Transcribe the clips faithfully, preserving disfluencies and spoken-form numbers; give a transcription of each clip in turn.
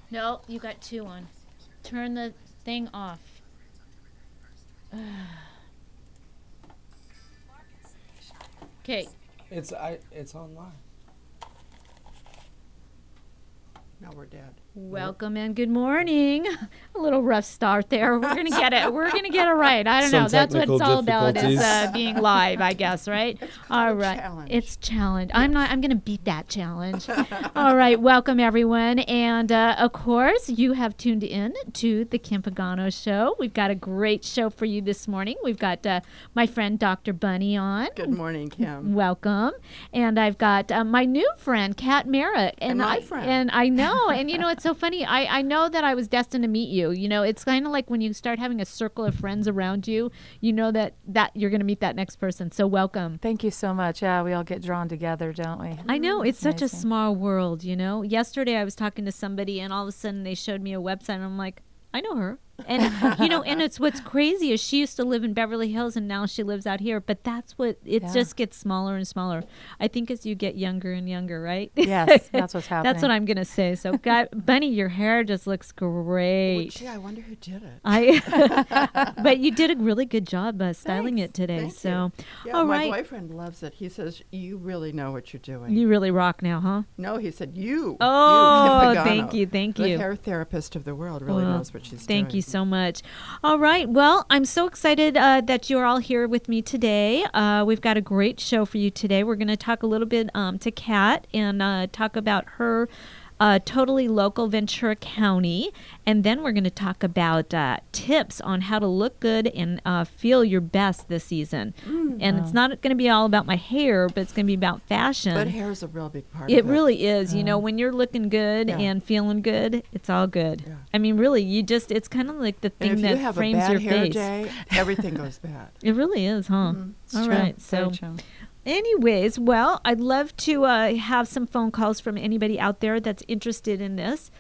No, you got two on. Turn the thing off. Okay. It's I. It's online. Now we're dead. Welcome and good morning. A little rough start there. We're gonna get it. We're gonna get it right. I don't Some know. That's what it's technical all about is difficulties. uh, being live, I guess, right? It's All called a right. challenge. It's challenge. I'm not. I'm gonna beat that challenge. All right. Welcome everyone, and uh, of course you have tuned in to the Kim Pagano Show. We've got a great show for you this morning. We've got uh, my friend Doctor Bunny on. Good morning, Kim. Welcome, and I've got uh, my new friend Kat Merritt, and, And my I friend. and I know, and you know it's so funny. I I know that I was destined to meet you. You know, it's kind of like when you start having a circle of friends around you. You know that that you're going to meet that next person. So welcome. Thank you so much. Yeah, we all get drawn together, don't we? I know it's such a Amazing. small world. You know, yesterday I was talking to somebody, and all of a sudden they showed me a website, and I'm like, I know her. And you know, and it's what's crazy is she used to live in Beverly Hills and now she lives out here. But that's what it Yeah. just gets smaller and smaller. I think as you get younger and younger, right? Yes, that's what's happening. That's what I'm gonna say. So, God, Bunny, your hair just looks Well, great. gee, I wonder who did it. I, but you did a really good job uh, styling Thanks. it today. Thank so, you. Yeah, all my right, boyfriend loves it. He says, you really know what you're doing. you really rock now, huh? no, he said, you. Oh, you, Kim Pagano, thank you, thank the you. hair therapist of the world really Well, knows what she's doing. Thank you so much. All right. Well, I'm so excited uh, that you're all here with me today. Uh, we've got a great show for you today. We're going to talk a little bit um, to Kat and uh, talk about her uh, totally local Ventura County. And then we're going to talk about uh, tips on how to look good and uh, feel your best this season. And it's not going to be all about my hair, but it's going to be about fashion. But hair is a real big part It of it. really is. You know, when you're looking good Yeah. and feeling good, it's all good. Yeah. I mean, really, you just, it's kind of like the And thing if that you have a frames bad your hair face. day, everything goes bad. It really is, huh? Mhm. It's All true. right. Very So, true. anyways, well, I'd love to uh, have some phone calls from anybody out there that's interested in this.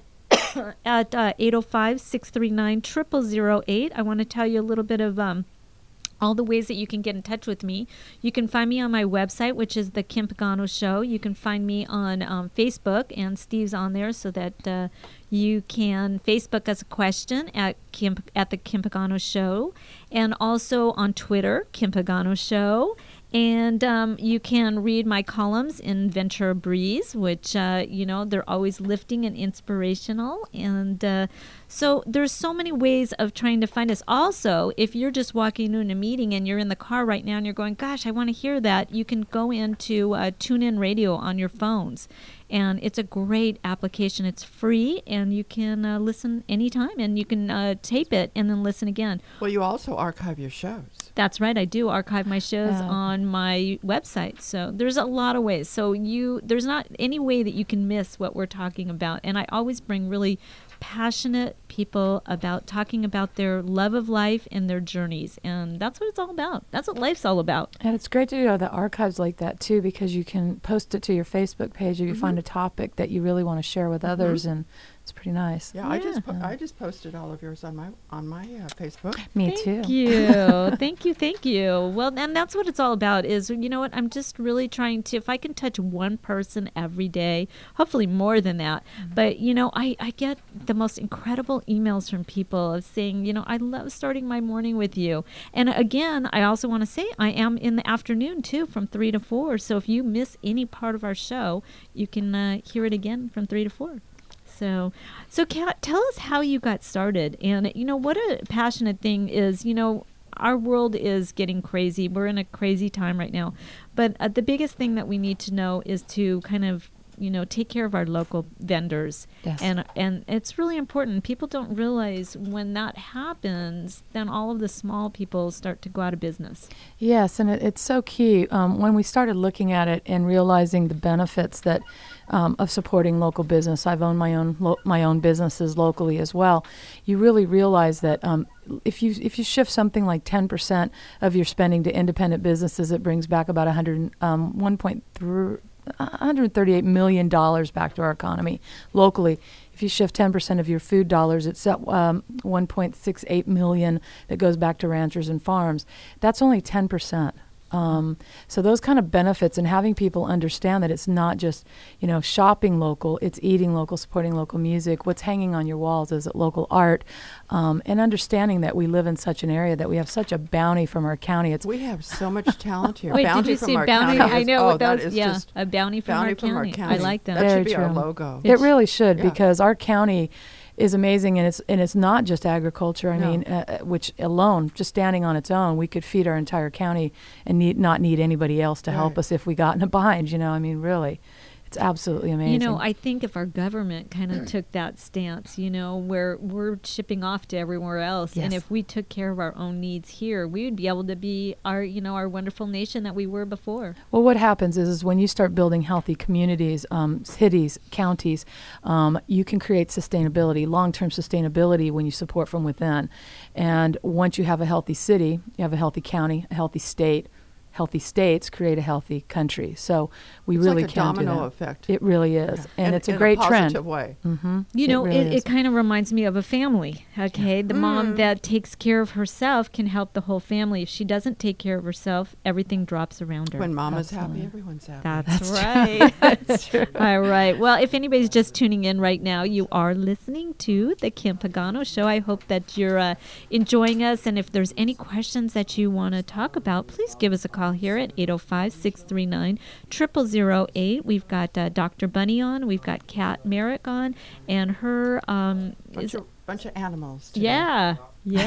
At uh, eight oh five, six three nine, zero zero zero eight. I want to tell you a little bit of um, all the ways that you can get in touch with me. You can find me on my website, which is the Kim Pagano Show. You can find me on um, Facebook, and Steve's on there, so that uh, you can Facebook us a question at Kim, at the Kim Pagano Show, and also on Twitter, Kim Pagano Show. And um, you can read my columns in Ventura Breeze, which, uh, you know, they're always lifting and inspirational. And uh, so there's so many ways of trying to find us. Also, if you're just walking in a meeting and you're in the car right now and you're going, gosh, I want to hear that, you can go into uh, TuneIn Radio on your phones. And it's a great application. It's free, and you can uh, listen anytime, and you can uh, tape it and then listen again. Well, you also archive your shows. That's right. I do archive my shows Yeah. on my website. So there's a lot of ways. So you there's not any way that you can miss what we're talking about. And I always bring really passionate people about talking about their love of life and their journeys. And that's what it's all about. That's what life's all about. And it's great to do the archives like that, too, because you can post it to your Facebook page if you Mm-hmm. find a topic that you really want to share with others, and it's pretty nice. Yeah, I just po- Yeah. I just posted all of yours on my on my uh, Facebook. Me, Thank too. you. Thank you. Thank you. Well, and that's what it's all about is, you know what, I'm just really trying to, if I can touch one person every day, hopefully more than that. But, you know, I, I get the most incredible emails from people of saying, you know, I love starting my morning with you. And again, I also want to say I am in the afternoon too from three to four. So if you miss any part of our show, you can uh, hear it again from three to four. So, so Kat, tell us how you got started. And, you know, what a passionate thing is, you know, our world is getting crazy. We're in a crazy time right now. But uh, the biggest thing that we need to know is to kind of, you know, take care of our local vendors. Yes. And and it's really important. People don't realize when that happens, then all of the small people start to go out of business. Yes, and it, it's so key. Um, when we started looking at it and realizing the benefits that um, of supporting local business, I've owned my own lo- my own businesses locally as well. You really realize that um, if you if you shift something like ten percent of your spending to independent businesses, it brings back about one hundred um, one point three. one hundred thirty-eight million dollars back to our economy locally. If you shift ten percent of your food dollars, it's at um, one point six eight million dollars that goes back to ranchers and farms. That's only ten percent Um, so those kind of benefits and having people understand that it's not just, you know, shopping local, it's eating local, supporting local music, what's hanging on your walls, is it local art, um, and understanding that we live in such an area that we have such a bounty from our county. It's We have so much talent here. Wait, bounty did you from say our bounty? county I is- know oh, what that those. is Yeah, just a bounty from, bounty our, from county. our county. I like that. That Very should be our true. logo. It really should, Yeah. because our county is amazing, and it's and it's not just agriculture. I No. mean, uh, uh, which alone, just standing on its own, we could feed our entire county and need, not need anybody else to help Right. us if we got in a bind. You know, I mean, really, it's absolutely amazing. You know, I think if our government kind of took that stance, you know, where we're shipping off to everywhere else, and Yes. if we took care of our own needs here, we would be able to be our, you know, our wonderful nation that we were before. Well, what happens is, is when you start building healthy communities, um, cities, counties, um, you can create sustainability, long-term sustainability when you support from within. And once you have a healthy city, you have a healthy county, a healthy state. Healthy states create a healthy country. So we It's really like a can do domino that. effect. It really is, Yeah. and In- it's a in great a trend. positive way. Mm-hmm. You know, really it, is. it kind of reminds me of a family. Okay, the mom Mm. that takes care of herself can help the whole family. If she doesn't take care of herself, everything drops around her. When mama's Absolutely. happy, everyone's happy. That's, right. That's true. All right. Well, if anybody's just tuning in right now, you are listening to the Kim Pagano Show. I hope that you're uh, enjoying us. And if there's any questions that you want to talk about, please give us a call here at eight oh five, six three nine, zero zero zero eight. We've got uh, Doctor Bunny on. We've got Kat Merrick on. And her um, bunch, is... of, bunch of animals. Today. Yeah.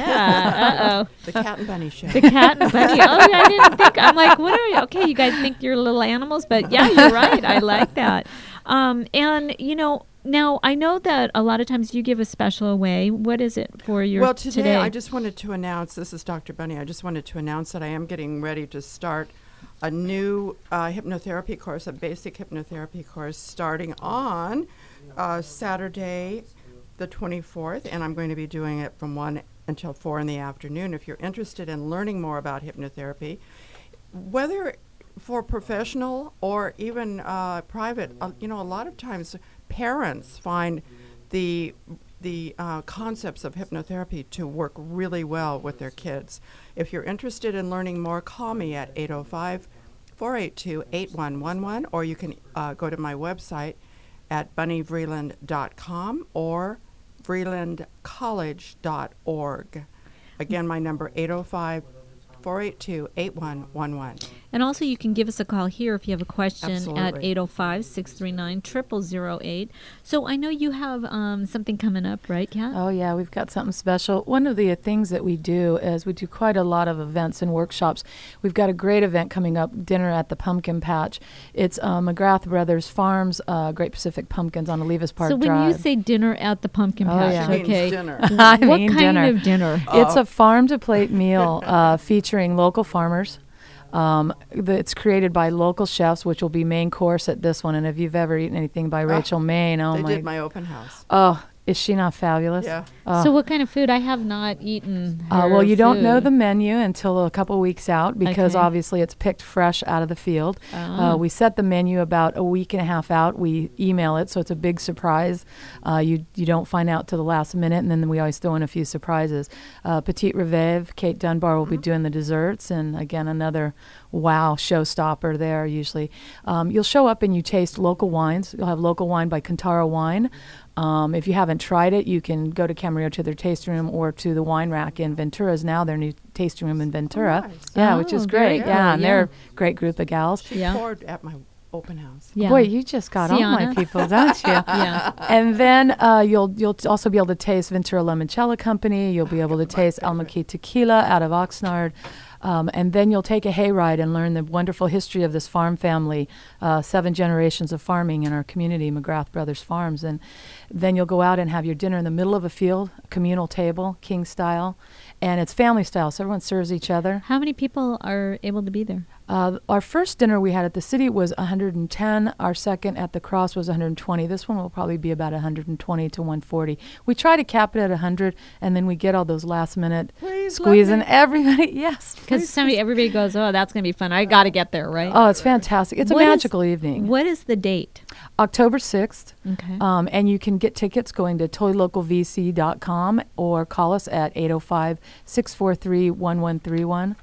Yeah. Uh-oh. The Cat and Bunny Show. The cat and bunny. Oh, I didn't think. I'm like, what are you? Okay, you guys think you're little animals, but yeah, you're right. I like that. Um, and you know, now I know that a lot of times you give a special away. What is it for your Well, today, I just wanted to announce, this is Doctor Bunny, I just wanted to announce that I am getting ready to start a new uh, hypnotherapy course, a basic hypnotherapy course, starting on uh, Saturday the twenty-fourth, and I'm going to be doing it from one until four in the afternoon. If you're interested in learning more about hypnotherapy, whether for professional or even uh, private, uh, you know, a lot of times parents find the the uh, concepts of hypnotherapy to work really well with their kids. If you're interested in learning more, call me at eight oh five, four eight two, eight one one one, or you can uh, go to my website at bunny vreeland dot com or vreeland college dot org. Again, my number eight oh five, four eight two, eight one one one. And also, you can give us a call here if you have a question at Absolutely. eight oh five, six three nine, zero zero zero eight. So I know you have um, something coming up, right, Kat? Oh, yeah, we've got something special. One of the uh, things that we do is we do quite a lot of events and workshops. We've got a great event coming up, Dinner at the Pumpkin Patch. It's uh, McGrath Brothers Farms, uh, Great Pacific Pumpkins on Olivas Park so when Drive. you say dinner at the pumpkin Oh, patch, yeah. She means okay, dinner. I what mean kind dinner. of dinner? It's Oh. a farm-to-plate meal uh, featuring local farmers. Um, the, it's created by local chefs, which will be main course at this one. And if you've ever eaten anything by Rachel Maine, oh they my, did my open house. oh, is she not fabulous? Yeah. Oh. So what kind of food? I have not eaten. Uh, her well, you don't know food. the menu until a couple weeks out because Okay. obviously it's picked fresh out of the field. Ah. Uh, we set the menu about a week and a half out. We email it, so it's a big surprise. Uh, you you don't find out till the last minute, and then we always throw in a few surprises. Uh, Petite Revive, Kate Dunbar will be doing the desserts, and again another wow showstopper there. Usually, um, you'll show up and you taste local wines. You'll have local wine by Cantara Wine. Um, if you haven't tried it, you can go to Camarillo to their tasting room or to the Wine Rack in Ventura's now their new tasting room in Ventura. nice. Yeah, Oh, which is very great. cool, Yeah, and yeah. they're a great group of gals. She Yeah. poured at my open house. Yeah. Boy, you just got all my Sienna. people, don't you? Yeah. And then uh, you'll you'll t- also be able to taste Ventura Limoncello Company. You'll be able to taste Almaquí Tequila out of Oxnard. Um, and then you'll take a hayride and learn the wonderful history of this farm family, uh, seven generations of farming in our community, McGrath Brothers Farms. And then you'll go out and have your dinner in the middle of a field, a communal table, king style. And it's family style, so everyone serves each other. How many people are able to be there? Uh, our first dinner we had at the city was one hundred ten. Our second at the Cross was one hundred twenty. This one will probably be about one hundred twenty to one hundred forty. We try to cap it at one hundred, and then we get all those last minute Please let squeezing me- everybody. Yes. Because please, somebody, please. everybody goes, oh, that's going to be fun. I got to get there, right? Oh, it's fantastic. It's What a is- magical evening. What is the date? October sixth. Okay. Um, and you can get tickets going to toy local v c dot com or call us at eight oh five, six four three, one one three one.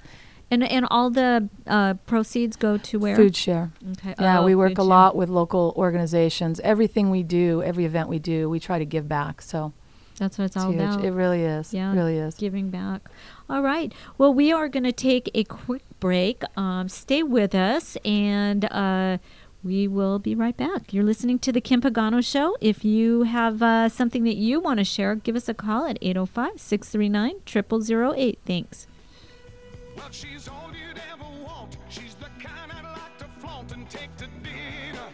And and all the uh, proceeds go to where? Food share. Okay. Yeah, Oh, we work food a share. lot with local organizations. Everything we do, every event we do, we try to give back. So That's what it's, it's all huge. about. It really is. Yeah, It really is. Giving back. All right. Well, we are going to take a quick break. Um, stay with us, and uh, we will be right back. You're listening to The Kim Pagano Show. If you have uh, something that you want to share, give us a call at eight oh five, six three nine, zero zero zero eight. Thanks. Well, she's all you'd ever want. She's the kind I'd like to flaunt and take to dinner.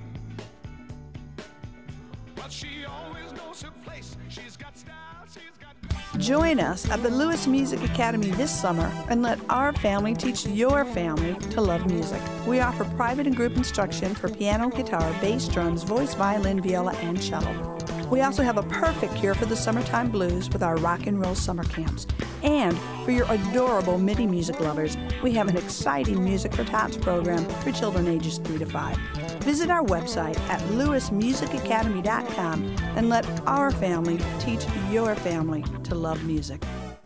But she always knows her place. She's got style, she's got... Join us at the Lewis Music Academy this summer and let our family teach your family to love music. We offer private and group instruction for piano, guitar, bass, drums, voice, violin, viola, and cello. We also have a perfect cure for the summertime blues with our rock and roll summer camps. And for your adorable MIDI music lovers, we have an exciting Music for Tots program for children ages three to five. Visit our website at lewis music academy dot com and let our family teach your family to love music.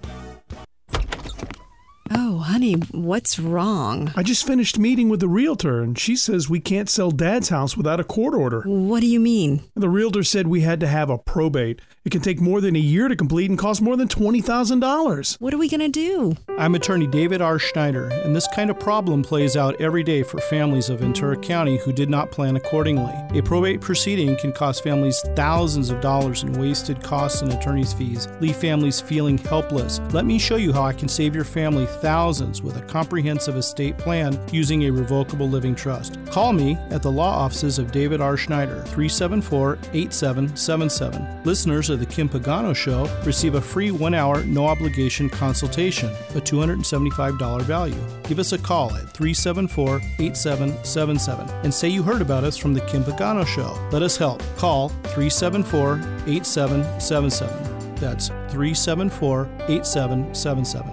Oh, honey, what's wrong? I just finished meeting with the realtor, and she says we can't sell Dad's house without a court order. What do you mean? The realtor said we had to have a probate. It can take more than a year to complete and cost more than twenty thousand dollars. What are we going to do? I'm attorney David R. Schneider, and this kind of problem plays out every day for families of Ventura County who did not plan accordingly. A probate proceeding can cost families thousands of dollars in wasted costs and attorney's fees, leave families feeling helpless. Let me show you how I can save your family thousands with a comprehensive estate plan using a revocable living trust. Call me at the law offices of David R. Schneider, three seven four, eight seven seven seven. Listeners of The Kim Pagano Show receive a free one-hour, no-obligation consultation, a two hundred seventy-five dollars value. Give us a call at three seven four, eight seven seven seven and say you heard about us from The Kim Pagano Show. Let us help. Call three seven four, eight seven seven seven. That's three seven four, eight seven seven seven.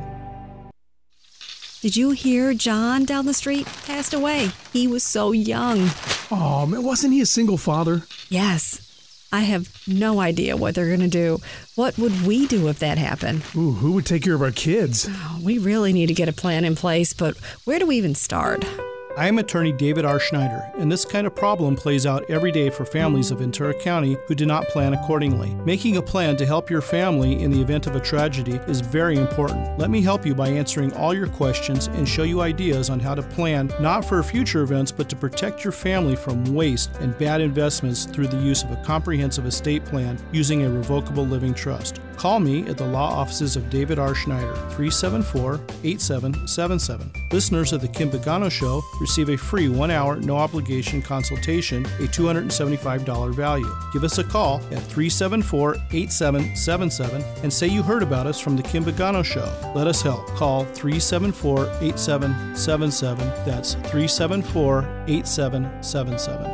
Did you hear John down the street passed away? He was so young. Oh, man, wasn't he a single father? Yes. I have no idea what they're going to do. What would we do if that happened? Ooh, who would take care of our kids? Oh, we really need to get a plan in place, but where do we even start? I am attorney David R. Schneider, and this kind of problem plays out every day for families of Ventura County who do not plan accordingly. Making a plan to help your family in the event of a tragedy is very important. Let me help you by answering all your questions and show you ideas on how to plan not for future events, but to protect your family from waste and bad investments through the use of a comprehensive estate plan using a revocable living trust. Call me at the law offices of David R. Schneider, three seven four, eight seven seven seven. Listeners of The Kim Pagano Show receive a free one-hour, no-obligation consultation, a two hundred seventy-five dollars value. Give us a call at three seven four, eight seven seven seven and say you heard about us from The Kim Pagano Show. Let us help. Call three seven four, eight seven seven seven. That's three seven four, eight seven seven seven.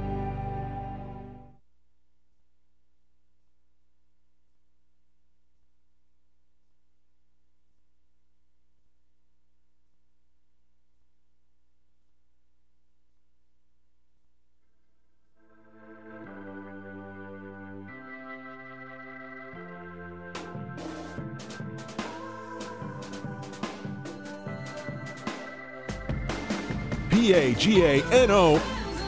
P A G A N O.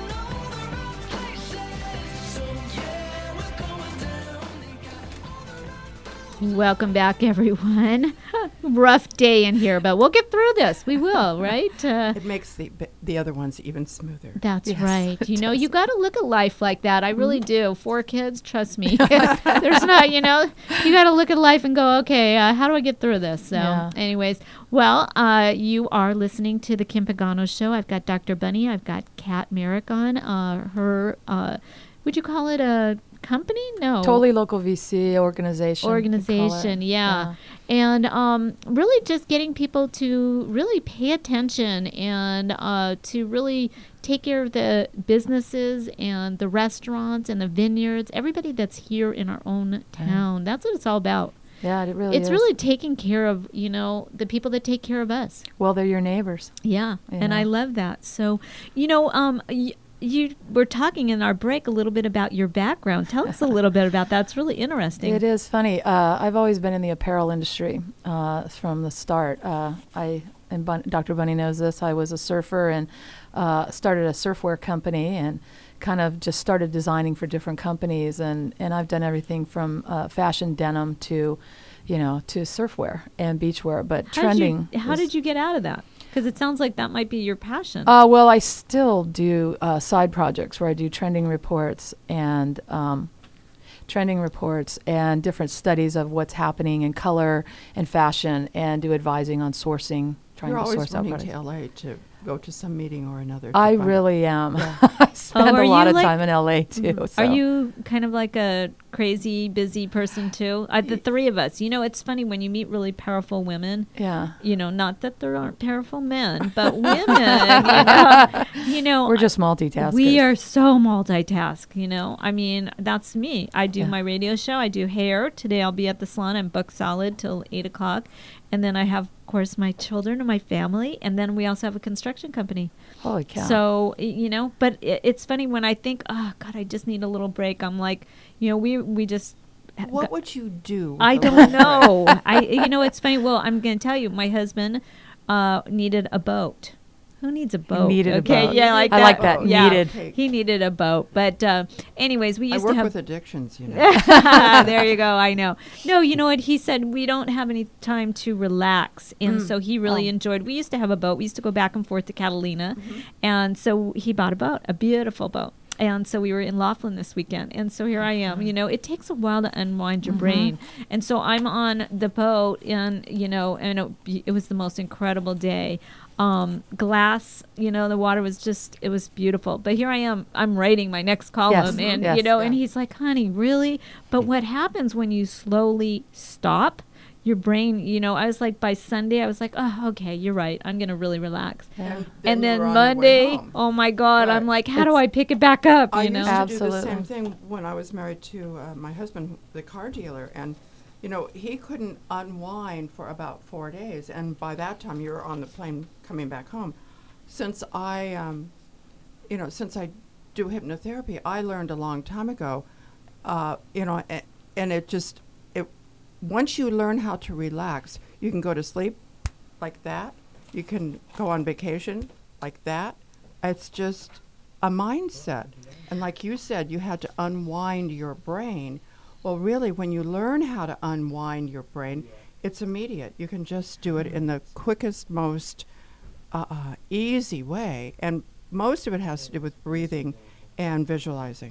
Welcome back, everyone. Rough day in here, but we'll get through this. We will, right? Uh, It makes the the other ones even smoother. That's Yes, right. it You know, does. you got to look at life like that. I really do. Four kids, trust me. There's not, you know, you got to look at life and go, okay, uh, how do I get through this? So, Yeah. anyways, well, uh, you are listening to the Kim Pagano Show. I've got Doctor Bunny. I've got Kat Merrick on. Uh, her, uh, would you call it a company? No. Totally local V C organization. we call it. Organization, yeah. And um, really just getting people to really pay attention and uh, to really take care of the businesses and the restaurants and the vineyards, everybody that's here in our own town. That's what it's all about. Yeah, it really It's is. really taking care of, you know, the people that take care of us. Well, they're your neighbors. Yeah, and Yeah. I love that. So, you know, um, y- you were talking in our break a little bit about your background. Tell us a little bit about that. It's really interesting. It is funny. Uh, I've always been in the apparel industry uh, from the start. Uh, I and Bun- Doctor Bunny knows this, I was a surfer and uh, started a surfwear company and kind of just started designing for different companies. And, and I've done everything from uh, fashion denim to, you know, to surfwear and beachwear. But How trending. Did you, how is- did you get out of that? Because it sounds like that might be your passion. Uh, well, I still do uh, side projects where I do trending reports and um, trending reports and different studies of what's happening in color and fashion, and do advising on sourcing, trying You're to always source out running products. to L A to go to some meeting or another. to I find- really am. Yeah. I spend are a lot you of like- time in L A too. Mhm. So. Are you kind of like a crazy, busy person too? Uh, the three of us. You know, it's funny when you meet really powerful women. Yeah. You know, not that there aren't powerful men, but women. you know, you know, We're just multitaskers. we are so multitask. You know, I mean, that's me. I do Yeah. my radio show. I do hair. Today I'll be at the salon. I'm booked solid till eight o'clock, and then I have, of course, my children and my family, and then we also have a construction company. Holy cow. So, y- you know, but i it's funny when I think, oh, God, I just need a little break. I'm like, you know, we we just. What would you do? with I the don't whole- know. I, you know, it's funny. Well, I'm going to tell you, my husband uh, needed a boat. Who needs a boat? needed a okay, boat. yeah, like I that. like that, Yeah, needed. he needed a boat. But, uh, anyways, we I used work to have. with addictions, you know. There you go. I know. No, you know what? He said we don't have any time to relax. And Mm. so he really Oh. enjoyed. We used to have a boat. We used to go back and forth to Catalina. And so he bought a boat, a beautiful boat. And so we were in Laughlin this weekend. And so here I am. You know, it takes a while to unwind your brain. And so I'm on the boat, and, you know, and it, it was the most incredible day. Um, glass, you know, the water was just, it was beautiful. But here I am, I'm writing my next column. And, yes, you know, yeah. and he's like, honey, really? But what happens when you slowly stop? Your brain, you know, I was like, by Sunday, I was like, oh, okay, you're right. I'm going to really relax. Yeah. And you then were on your way Monday, home. oh my God, I'm Right. like, how do I pick it back up? I You know? used to do the Absolutely. same thing when I was married to uh, my husband, the car dealer, and you know he couldn't unwind for about four days, and by that time you were on the plane coming back home. Since I, um, you know, since I do hypnotherapy, I learned a long time ago, uh, you know, a- and it just it once you learn how to relax, you can go to sleep like that. You can go on vacation like that. It's just a mindset. And like you said, you had to unwind your brain. Well, really, when you learn how to unwind your brain, it's immediate. You can just do it in the quickest, most uh, uh, easy way. And most of it has to do with breathing and visualizing.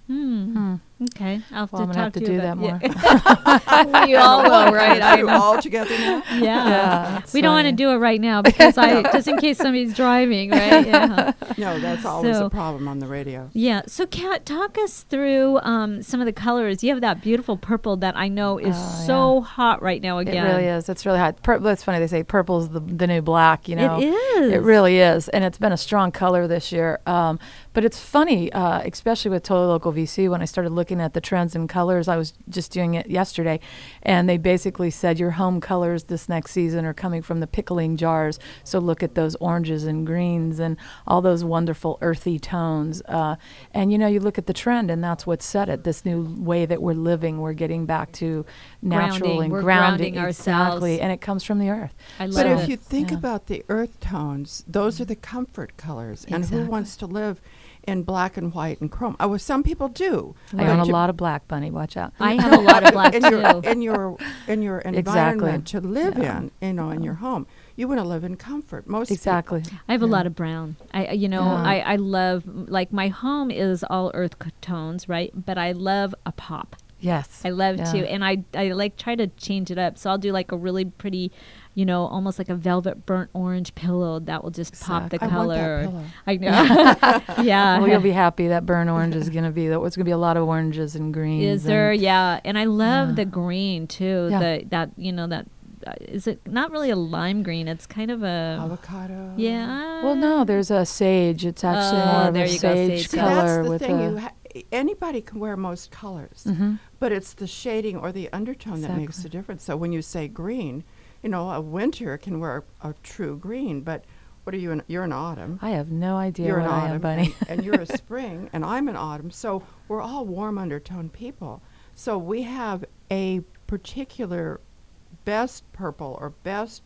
Hmm. Okay. I'll have Well, I'm to gonna talk have to to do you that about- more. Yeah. We all will, right? I Are know. all together now? Yeah. Yeah, We don't want to funny. do it right now because I, just in case somebody's driving, right? Yeah. No, that's always So- a problem on the radio. Yeah. So, Kat, talk us through um, some of the colors. You have that beautiful purple that I know is Oh, so hot right now It again. really is. It's really hot. Pur- that's funny. They say purple's the the new black. You know, It is. It really is, and it's been a strong color this year. Um, but it's funny, uh, especially with Totally Local V C. When I started looking at the trends in colors, I was just doing it yesterday, and they basically said your home colors this next season are coming from the pickling jars. So look at those oranges and greens and all those wonderful earthy tones. Uh, and you know, you look at the trend, and that's what set it. This new way that we're living, we're getting back to natural Grounding. and We're grounding, grounding exactly, ourselves. and it comes from the earth. I love But it. if you think Yeah. about the earth tones, those are the comfort colors. And who Exactly. wants to live in black and white and chrome? Oh, well, some people do. I But own a to- lot of black, Bunny. Watch out. I have a lot of black in too. your in your in your Exactly. environment to live Yeah. in, you know, in your home. You want to live in comfort. Most peop- Exactly. I have a lot of brown. I, I- you know, Yeah. I, I love, like, my home is all earth c- tones, right? But I love a pop. Yes. I love Yeah. to, and I, I like try to change it up. So I'll do like a really pretty, you know, almost like a velvet burnt orange pillow that will just pop the Exactly. I want that color. pillow. I know. Yeah. Well, you'll be happy that burnt orange is going to be. That it's going to be a lot of oranges and greens. Is there? and- Yeah, and I love Yeah. the green too. Yeah. The that you know that uh, is it not really a lime green? It's kind of a avocado. yeah. Well, no, there's a sage. It's actually Oh, more of there a you go, sage sage See, color. color that's the with thing. a. You ha- anybody can wear most colors, Mhm. but it's the shading or the undertone that makes Exactly. the difference. So when you say green, you know, a winter can wear a, a true green, but what are you? In, you're an autumn. I have no idea You're what an I autumn, am, Bunny. and, and you're a spring, and I'm an autumn. So we're all warm undertone people. So we have a particular best purple or best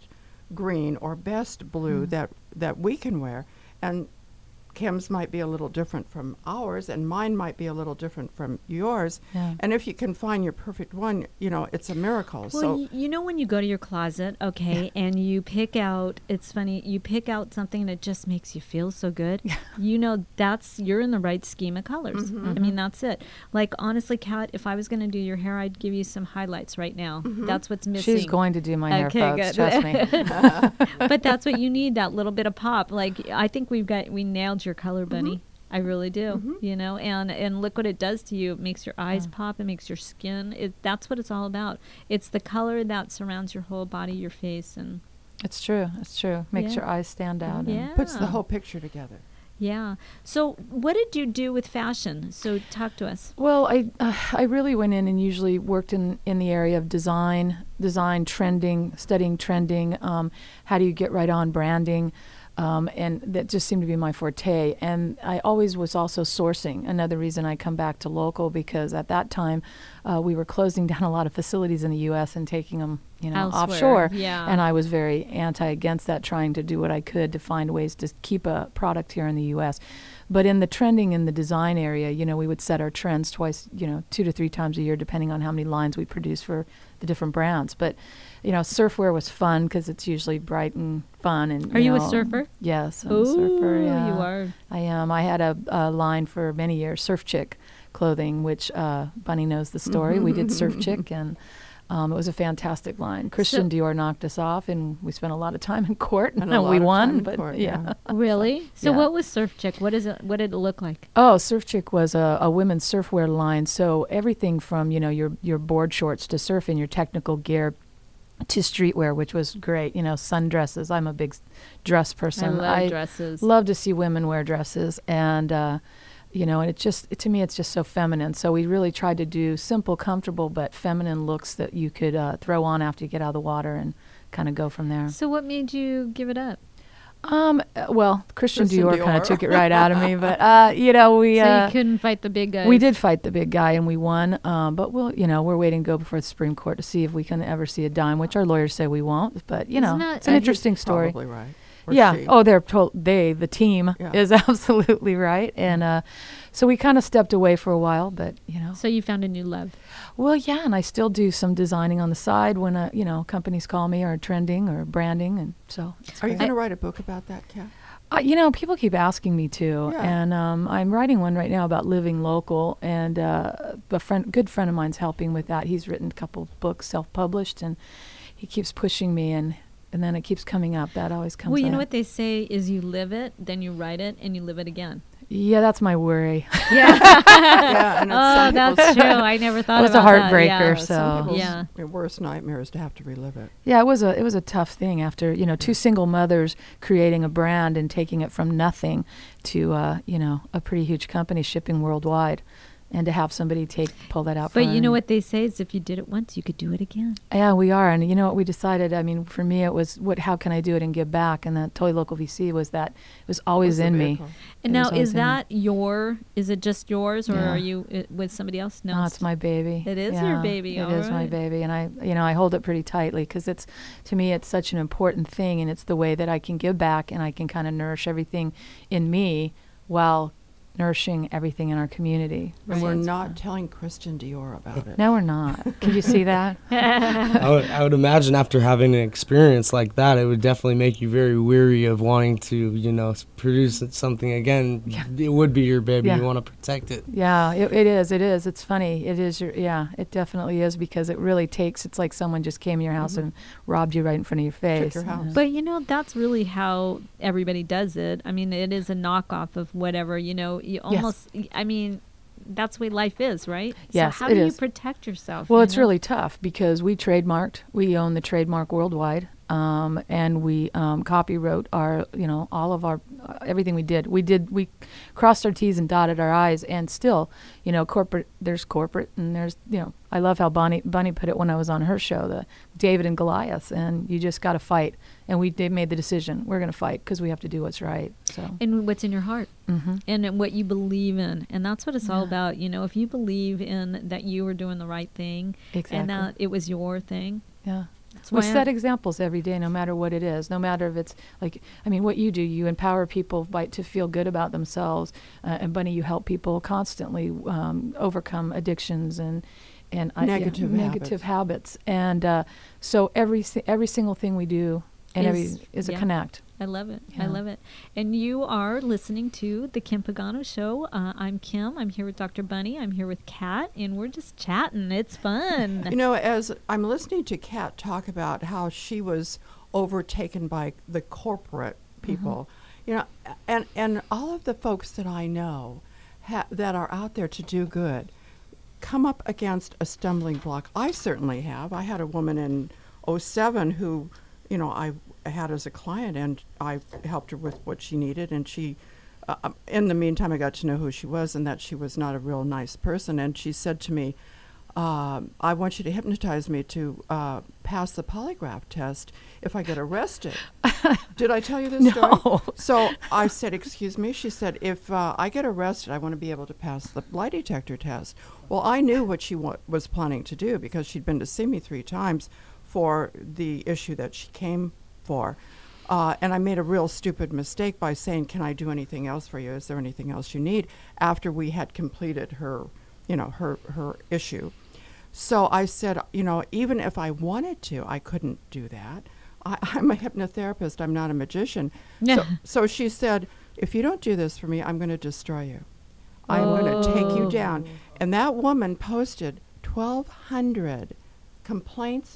green or best blue Mm. that that we can wear, and Kim's might be a little different from ours, and mine might be a little different from yours. Yeah. And if you can find your perfect one, you know, it's a miracle. Well, so y- you know when you go to your closet, okay, and you pick out, it's funny, you pick out something that just makes you feel so good. You know that's, you're in the right scheme of colors. Mhm. I mean, that's it. Like, honestly, Kat, if I was going to do your hair, I'd give you some highlights right now. Mhm. That's what's missing. She's going to do my hair, Okay, folks. good. Trust me. But that's what you need, that little bit of pop. Like, I think we've got, we nailed your color, Bunny. I really do, Mhm. you know, and, and look what it does to you. It makes your eyes Yeah. pop. It makes your skin. It, that's what it's all about. It's the color that surrounds your whole body, your face, and It's true. It's true. Makes Yeah. your eyes stand out. and- yeah. puts the whole picture together. Yeah. So what did you do with fashion? So talk to us. Well, I uh, I really went in and usually worked in, in the area of design, design trending, studying trending. Um, how do you get right on branding? Um, and that just seemed to be my forte. And I always was also sourcing. Another reason I come back to local, because at that time uh, we were closing down a lot of facilities in the U S and taking them, you know, Elsewhere, offshore. yeah. And I was very anti against that, trying to do what I could to find ways to keep a product here in the U S. But in the trending in the design area, you know, we would set our trends twice, you know, two to three times a year, depending on how many lines we produce for the different brands. But, you know, surfwear was fun because it's usually bright and fun. And Are you a know, surfer? Yes, I'm Ooh, a surfer. Yeah, you are. I am. I had a, a line for many years, Surf Chick clothing, which uh, Bunny knows the story. We did Surf Chick, and um, it was a fantastic line. Christian So- Dior knocked us off, and we spent a lot of time in court, And and, a lot we of won. time in But court, yeah. yeah. Really? So Yeah. what was Surf Chick? What is it? What did it look like? Oh, Surf Chick was a, a women's surfwear line. So everything from, you know, your your board shorts to surfing, your technical gear, to streetwear, which was great. You know, sundresses. I'm a big s- dress person. I love dresses. Love to see women wear dresses, and uh, you know, and it just it, to me, it's just so feminine. So we really tried to do simple, comfortable, but feminine looks that you could uh, throw on after you get out of the water and kind of go from there. So what made you give it up? Um, uh, well, Christian, Christian Dior, kind Dior. of took it right out of me, but uh, you know, we So uh, you couldn't fight the big guys. we did fight the big guy and we won. Um, but we'll, you know, we're waiting to go before the Supreme Court to see if we can ever see a dime, which our lawyers say we won't. But you know, Isn't that- it's an I- interesting story. Probably right. Or Yeah. she. Oh, they're to- they the team Yeah. is absolutely right, and uh, so we kind of stepped away for a while. But you know, So you found a new love. well, yeah, and I still do some designing on the side when uh, you know, companies call me or trending or branding, and so. It's Are you great. going to write a book about that, Kat? Uh, you know, people keep asking me to, Yeah. and um, I'm writing one right now about living local, and uh, a friend, good friend of mine's helping with that. He's written a couple books, self-published, and he keeps pushing me, and and then it keeps coming up. That always comes Well, you up. know what they say is you live it, then you write it, and you live it again. Yeah, that's my worry. Yeah. Yeah, and it's Oh, some that's people's- true. I never thought It was a about that. heartbreaker, Yeah. so- Some people's Yeah. worst nightmare is to have to relive it. Yeah, it was a it was a tough thing after, you know, two single mothers creating a brand and taking it from nothing to uh, you know, a pretty huge company shipping worldwide, and to have somebody take pull that out. But from you know her. what they say is if you did it once, you could do it again. Yeah, we are, and you know what we decided. I mean, for me, it was what? How can I do it and give back? And that Toy Local V C was that it was always Was the in me. vehicle. And It now, was always is in me. that your? Is it just yours, or Yeah. are you uh, with somebody else? No, it's my baby. It is your Yeah, baby, It all is my right. baby, and I, you know, I hold it pretty tightly because it's, to me, it's such an important thing, and it's the way that I can give back and I can kind of nourish everything in me while nourishing everything in our community. And So we're it's not fun. telling Christian Dior about it. No, we're not. Can you see that? I would, I would imagine after having an experience like that, it would definitely make you very weary of wanting to, you know, s- produce it- something again. Yeah. It would be your baby. Yeah. You want to protect it. Yeah, it, it is. It is. It's funny. It is. Your, yeah, it definitely is because it really takes. It's like someone just came in your house Mhm. and robbed you right in front of your face. your house. Yeah. But you know, that's really how everybody does it. I mean, it is a knockoff of whatever. You know, you almost. I mean, that's the way life is, right? Yes, So how it do you is. protect yourself? Well, you it's know? really tough because we trademarked. We own the trademark worldwide, um, and we um, copywrote our, you know, all of our uh, everything we did. We did. We crossed our T's and dotted our I's, and still, you know, corporate. There's corporate, and there's, you know, I love how Bonnie Bunny put it when I was on her show, the David and Goliath, and you just got to fight. And we did made the decision we're going to fight because we have to do what's right. So. And what's in your heart. Mm-hmm. And in what you believe in, and that's what it's all Yeah. about. You know, if you believe in that you were doing the right thing, Exactly. and that it was your thing, Yeah. That's We why set I- examples every day, no matter what it is. No matter if it's like, I mean, what you do, you empower people by to feel good about themselves. Uh, and Bunny, you help people constantly um, overcome addictions and and uh, yeah, Negative negative habits. And uh, so every si- every single thing we do and Is- every is a yeah. connect. I love it. I Yeah. love it. And you are listening to The Kim Pagano Show. Uh, I'm Kim. I'm here with Doctor Bunny. I'm here with Kat, and we're just chatting. It's fun. You know, as I'm listening to Kat talk about how she was overtaken by the corporate people, you know, and and all of the folks that I know ha- that are out there to do good come up against a stumbling block. I certainly have. I had a woman in oh seven who, you know, I had as a client, and I helped her with what she needed, and she uh, um, in the meantime I got to know who she was and that she was not a real nice person. And she said to me, um, I want you to hypnotize me to uh, pass the polygraph test if I get arrested. Did I tell you this No. story? So I said, excuse me. She said, if uh, I get arrested, I want to be able to pass the lie detector test. Well, I knew what she wa- was planning to do because she'd been to see me three times for the issue that she came for. Uh, and I made a real stupid mistake by saying, can I do anything else for you? Is there anything else you need? After we had completed her, you know, her, her issue. So I said, you know, even if I wanted to, I couldn't do that. I, I'm a hypnotherapist. I'm not a magician. Yeah. So, so she said, if you don't do this for me, I'm going to destroy you. I'm going to take you Oh. down. And that woman posted twelve hundred complaints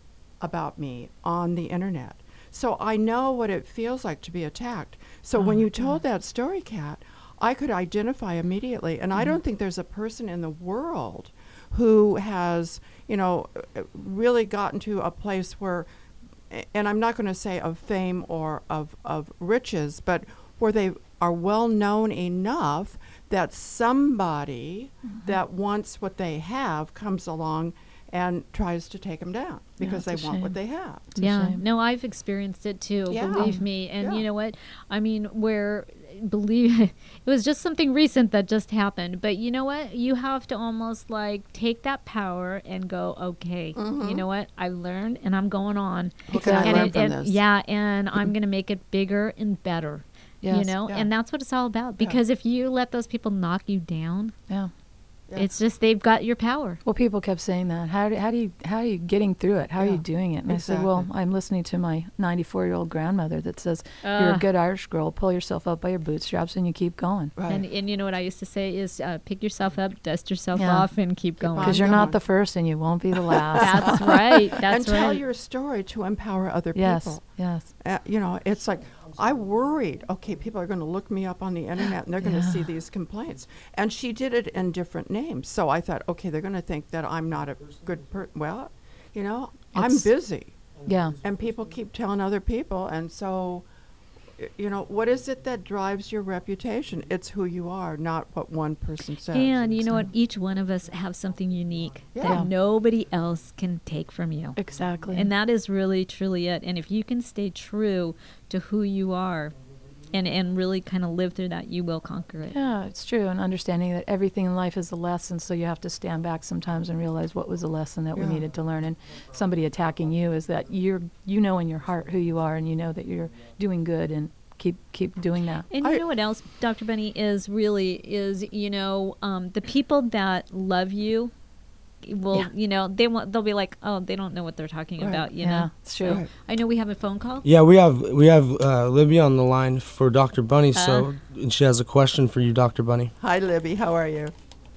about me on the internet. So I know what it feels like to be attacked. So when you told that story, Kat, I could identify immediately. And I don't think there's a person in the world who has, you know, uh, really gotten to a place where, a- and I'm not going to say of fame or of, of riches, but where they are well known enough that somebody that wants what they have comes along and tries to take them down because it's they a want what shame. they have. It's a Yeah, shame. no, I've experienced it too. Yeah. Believe me, and Yeah. you know what? I mean, where believe it was just something recent that just happened. But you know what? You have to almost like take that power and go, okay, you know what? I learned, and I'm going on. What can I and learn it- from and- this? Yeah, and I'm going to make it bigger and better. You Yes. know, Yeah. and that's what it's all about. Because if you let those people knock you down, Yeah. Yeah. it's just they've got your power. Well, people kept saying that. How do, how do you how are you getting through it? How are Yeah, you doing it? And I said, well, exactly. I'm listening to my ninety-four-year-old grandmother that says, "You're a Ah. good Irish girl. Pull yourself up by your bootstraps and you keep going." Right. And and you know what I used to say is uh, pick yourself up, dust yourself Yeah. off, and keep going. on. Because you're going. not the first and you won't be the last. That's right. That's and tell right. your story to empower other yes. people. Yes. Uh, you know, it's like I worried, okay, people are going to look me up on the internet and they're going to see these complaints. And she did it in different names. So I thought, okay, they're going to think that I'm not a good person. Well, you know, I'm It's- busy. Yeah. And people keep telling other people. And so, y- you know, what is it that drives your reputation? It's who you are, not what one person says. And you know what? Each one of us have something unique Yeah. that nobody else can take from you. Exactly. And that is really, truly it. And if you can stay true to who you are and, and really kind of live through that, you will conquer it. yeah, it's true. And understanding that everything in life is a lesson, so you have to stand back sometimes and realize what was a lesson that we Yeah. needed to learn. And somebody attacking you is that you're you know in your heart who you are, and you know that you're doing good, and keep keep doing that. And you I- know what else, Doctor Bunny, is really is, you know, um, the people that love you will, Yeah. you know, they want, they'll be like, oh, they don't know what they're talking Right. about, you yeah, know. it's true. Right. I know we have a phone call. Yeah, we have we have uh, Libby on the line for Doctor Bunny, so and she has a question for you, Doctor Bunny. Hi, Libby. How are you?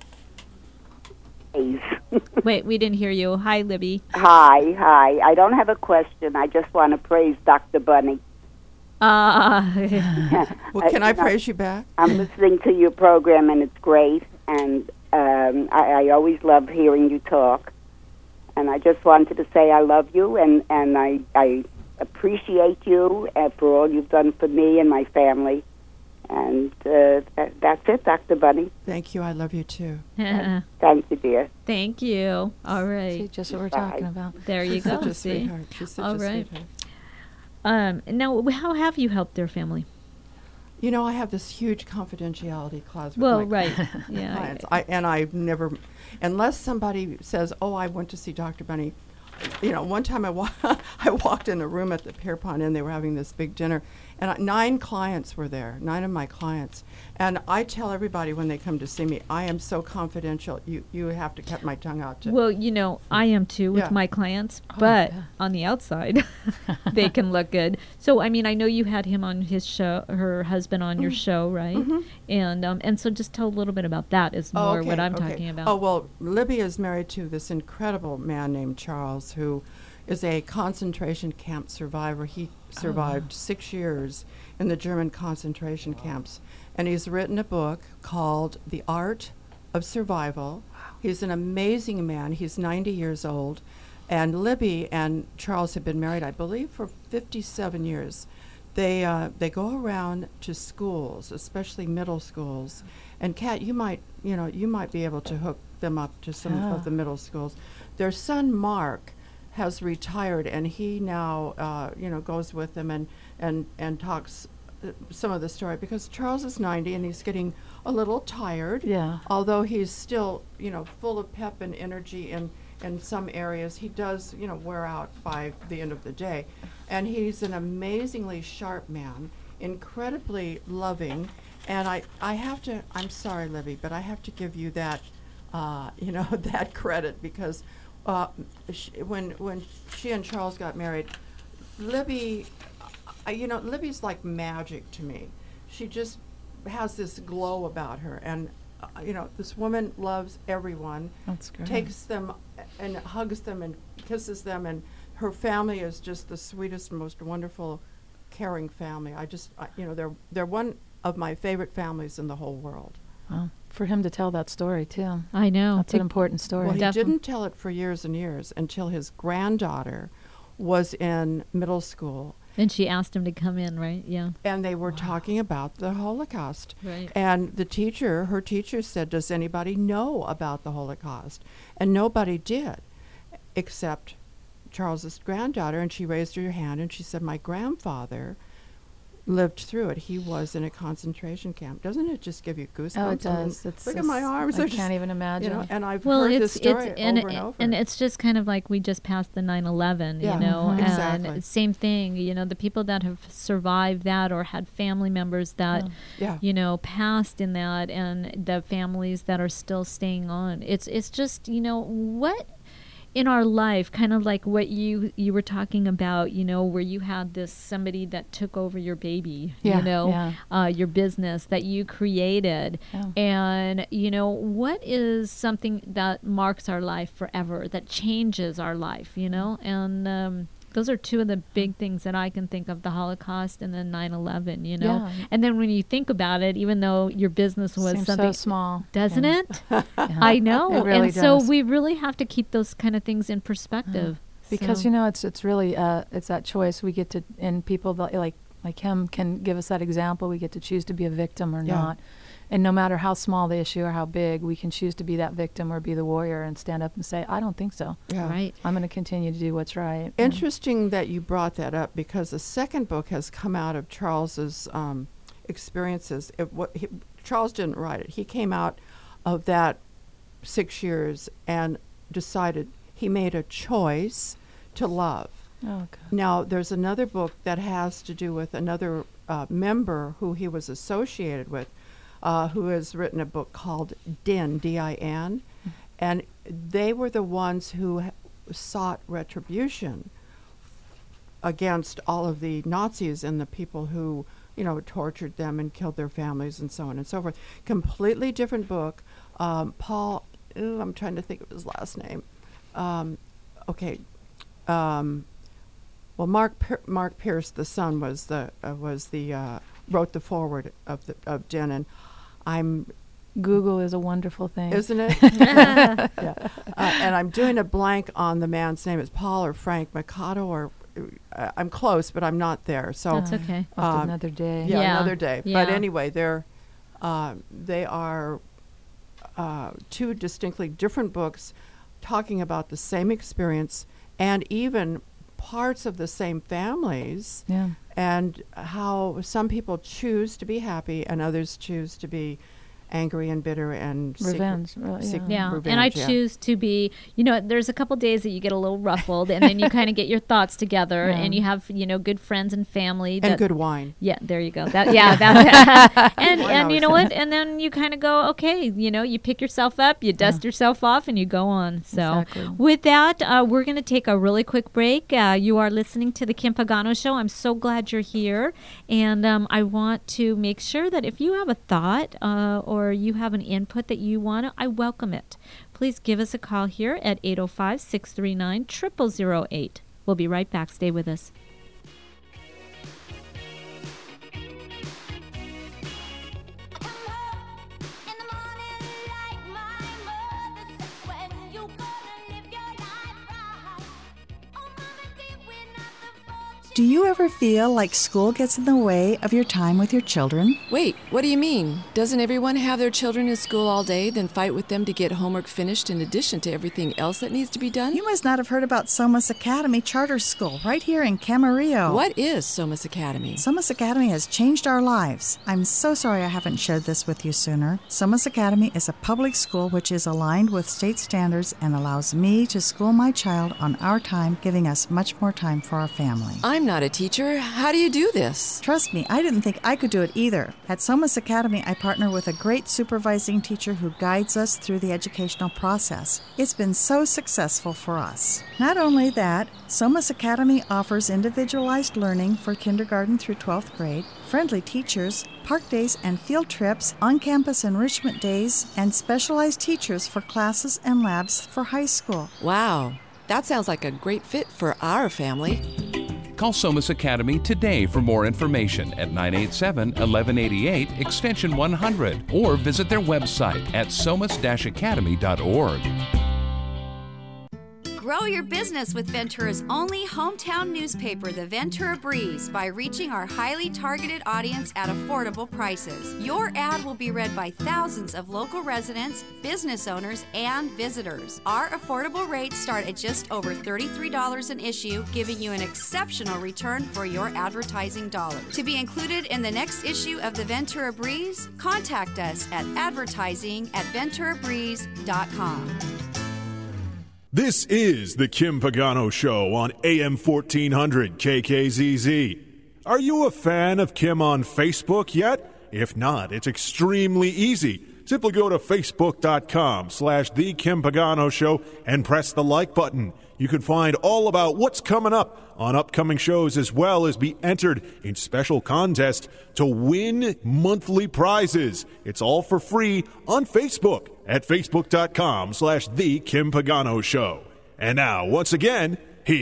Wait, we didn't hear you. Hi, Libby. Hi, hi. I don't have a question. I just want to praise Doctor Bunny. Uh, Well, I- can I I- praise you back? I'm listening to your program, and it's great. And um, I, I always love hearing you talk. And I just wanted to say I love you, and, and I, I appreciate you uh, for all you've done for me and my family. And uh, that, that's it, Doctor Bunny. Thank you. I love you too. Thank you, dear. Thank you. All See, right. just what we're Bye. talking about. There you She's go. such a See? sweetheart. She's such All a right. sweetheart. Um, now, how have you helped their family? You know, I have this huge confidentiality clause with Well, my right. Yeah. clients. I, and I've never, unless somebody says, oh, I went to see Doctor Bunny, you know, one time I, wa- I walked in a room at the Pierpont Inn. They were having this big dinner, and I, nine clients were there, nine of my clients. And I tell everybody when they come to see me, I am so confidential. You you have to cut my tongue out. To Well, you know, I am too with Yeah. my clients, Oh, but yeah. on the outside, they can look good. So, I mean, I know you had him on his show, her husband on your show, right? Mhm. And um, and so just tell a little bit about that is Oh, more okay, what I'm okay. talking about. Oh, well, Libby is married to this incredible man named Charles, who is a concentration camp survivor. He survived six years in the German concentration camps. And he's written a book called The Art of Survival. He's an amazing man. He's ninety years old. And Libby and Charles have been married, I believe, for fifty-seven years. They uh, they go around to schools, especially middle schools. And Kat, you might you know you might be able to hook them up to some Yeah. of the middle schools. Their son Mark has retired, and he now uh, you know goes with them and and and talks uh, some of the story, because Charles is ninety and he's getting a little tired. Yeah. Although he's still you know full of pep and energy in in some areas, he does you know wear out by the end of the day. And he's an amazingly sharp man, incredibly loving. And I, I have to, I'm sorry, Libby, but I have to give you that, uh, you know, that credit, because uh, sh- when when she and Charles got married, Libby, uh, you know, Libby's like magic to me. She just has this glow about her. And, uh, you know, this woman loves everyone. That's great. Takes them and hugs them and kisses them, and her family is just the sweetest, most wonderful, caring family. I just, I, you know, they're they're one of my favorite families in the whole world. Well, for him to tell that story too. I know. That's an important story. Well, he Definitely. didn't tell it for years and years until his granddaughter was in middle school, And she asked him to come in, right? Yeah. and they were talking about the Holocaust. Right. And the teacher, her teacher said, "Does anybody know about the Holocaust?" And nobody did, except Charles's granddaughter. And she raised her hand and she said, "My grandfather lived through it. He was in a concentration camp." Doesn't it just give you goosebumps? Oh, it I mean, does. It's look at just- my arms. I They're can't just- even You imagine. know, and I've Well, heard it's this story it's and, over it- and over. and it's just kind of like we just passed the nine eleven, Yeah. you know, Mhm. Exactly. and same thing, you know, the people that have survived that or had family members that, Yeah. you know, passed in that, and the families that are still staying on. It's it's just, you know, what in our life, kind of like what you you were talking about, you know, where you had this somebody that took over your baby, Yeah, you know, yeah. uh, your business that you created. Yeah. And, you know, what is something that marks our life forever, that changes our life, you know? And um, those are two of the big things that I can think of, the Holocaust and then nine eleven, you know? Yeah. And then when you think about it, even though your business was Seems so something small. doesn't Yeah. it? Yeah. I know. It really and so does. we really have to keep those kind of things in perspective. Because So- you know, it's it's really uh, it's that choice we get to, and people that, like like him can give us that example. We get to choose to be a victim or Yeah. not, and no matter how small the issue or how big, we can choose to be that victim or be the warrior and stand up and say, "I don't think so. Yeah. Right. I'm going to continue to do what's right." Interesting that you brought that up, because the second book has come out of Charles's um, experiences. It, what he, Charles didn't write it. He came out of that six years and decided he made a choice to love. Oh God. Now, there's another book that has to do with another uh, member who he was associated with, uh, who has written a book called Din, D I N, and they were the ones who ha- sought retribution against all of the Nazis and the people who, you know, tortured them and killed their families and so on and so forth. Completely different book. Um, Paul, ooh, I'm trying to think of his last name. Um, okay. Um, well, Mark Pier- Mark Pierce, the son, was the uh, was the uh, wrote the foreword of the of Din, and I'm Google is a wonderful thing, isn't it? Yeah. Uh, and I'm doing a blank on the man's name. It's Paul or Frank Mikado, or uh, I'm close, but I'm not there. So That's okay. Off to um, another day. yeah, Yeah. another day. But Yeah. anyway, they're uh, they are uh, two distinctly different books, talking about the same experience and even parts of the same families, Yeah. and how some people choose to be happy and others choose to be angry and bitter and seek- Revenge, well, seek Yeah, revenge, and I yeah. choose to be, you know, there's a couple days that you get a little ruffled, and then you kind of get your thoughts together, Yeah. and you have, you know, good friends and family. And that- good wine. Yeah, there you go. That, yeah, that, and Wine and you always know helps. what? And then you kind of go, okay, you know, you pick yourself up, you dust yourself off, and you go on. So Exactly. with that, uh, we're going to take a really quick break. Uh, you are listening to the Kim Pagano Show. I'm so glad you're here, and um, I want to make sure that if you have a thought uh, or you have an input that you want to, I welcome it. Please give us a call here at eight oh five, six three nine, zero zero zero eight. We'll be right back. Stay with us. Do you ever feel like school gets in the way of your time with your children? Wait, what do you mean? Doesn't everyone have their children in school all day, then fight with them to get homework finished in addition to everything else that needs to be done? You must not have heard about Somas Academy Charter School right here in Camarillo. What is Somas Academy? Somas Academy has changed our lives. I'm so sorry I haven't shared this with you sooner. Somas Academy is a public school which is aligned with state standards and allows me to school my child on our time, giving us much more time for our family. I'm not a teacher. How do you do this? Trust me, I didn't think I could do it either. At Somas Academy, I partner with a great supervising teacher who guides us through the educational process. It's been so successful for us. Not only that, Somas Academy offers individualized learning for kindergarten through twelfth grade, friendly teachers, park days and field trips, on-campus enrichment days, and specialized teachers for classes and labs for high school. Wow, that sounds like a great fit for our family. Call Somas Academy today for more information at nine eight seven, one one eight eight, extension one hundred, or visit their website at somas dash academy dot org. Grow your business with Ventura's only hometown newspaper, the Ventura Breeze, by reaching our highly targeted audience at affordable prices. Your ad will be read by thousands of local residents, business owners, and visitors. Our affordable rates start at just over thirty-three dollars an issue, giving you an exceptional return for your advertising dollars. To be included in the next issue of the Ventura Breeze, contact us at advertising at ventura breeze dot com. This is the Kim Pagano Show on A M fourteen hundred K K Z Z. Are you a fan of Kim on Facebook yet? If not, it's extremely easy. Simply go to facebook.com slash The Kim Pagano Show and press the like button. You can find all about what's coming up on upcoming shows, as well as be entered in special contests to win monthly prizes. It's all for free on Facebook at facebook.com slash The Kim Pagano Show. And now, once again,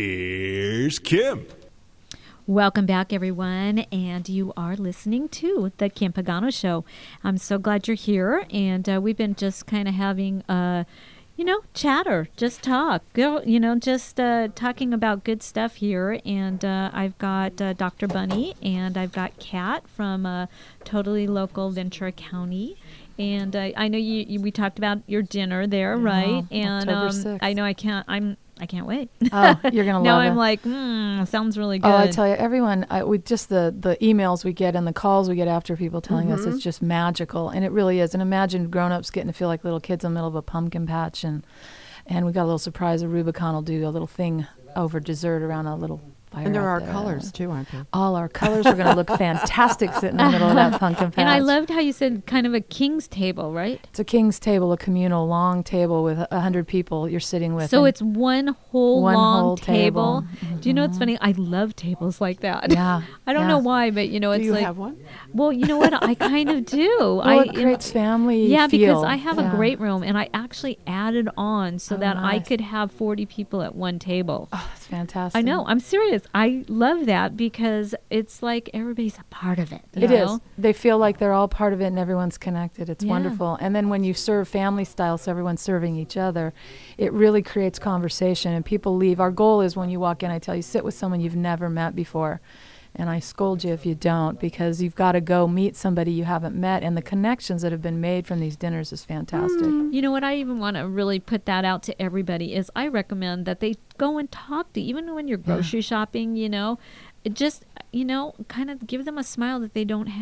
here's Kim. Welcome back, everyone, and you are listening to the Kim Pagano Show. I'm so glad you're here, and uh, we've been just kind of having uh, you know, chatter, just talk, go, you know, just uh, talking about good stuff here. And uh, I've got uh, Doctor Bunny, and I've got Kat from uh, Totally Local Ventura County. And uh, I know you, you. We talked about your dinner there, Yeah, right? And October um, sixth. I know I can't. I'm. I can't wait. Oh, you're gonna now love I'm it. like, mm, sounds really good. Oh, I tell you, everyone, I, with just the, the emails we get and the calls we get after people telling us, Mhm. it's just magical, and it really is. And imagine grown-ups getting to feel like little kids in the middle of a pumpkin patch, and and we got a little surprise. A Rubicon will do a little thing over dessert around a little fire. And there out are colors, too, aren't there? All our colors are going to look fantastic sitting in the middle of that pumpkin patch. And I loved how you said kind of a king's table, right? It's a king's table, a communal long table with a hundred people you're sitting with. So and it's one whole one long whole table. table. Do you know what's funny? I love tables like that. Yeah, I don't yeah. know why, but you know, Do it's you like. have one? Well, you know what? I kind of do. Well, I, it creates family Yeah, feel. because I have Yeah. a great room, and I actually added on so Oh, that I nice. could have forty people at one table. Oh, that's fantastic. I know. I'm serious. I love that because it's like everybody's a part of it. You It is. know? They feel like they're all part of it and everyone's connected. It's Yeah. wonderful. And then when you serve family style, so everyone's serving each other, it really creates conversation and people leave. Our goal is when you walk in, I tell you, sit with someone you've never met before. And I scold you if you don't, because you've got to go meet somebody you haven't met. And the connections that have been made from these dinners is fantastic. You know what? I even want to really put that out to everybody is I recommend that they go and talk to, even when you're grocery shopping, you know, it just, you know, kind of give them a smile that they don't have.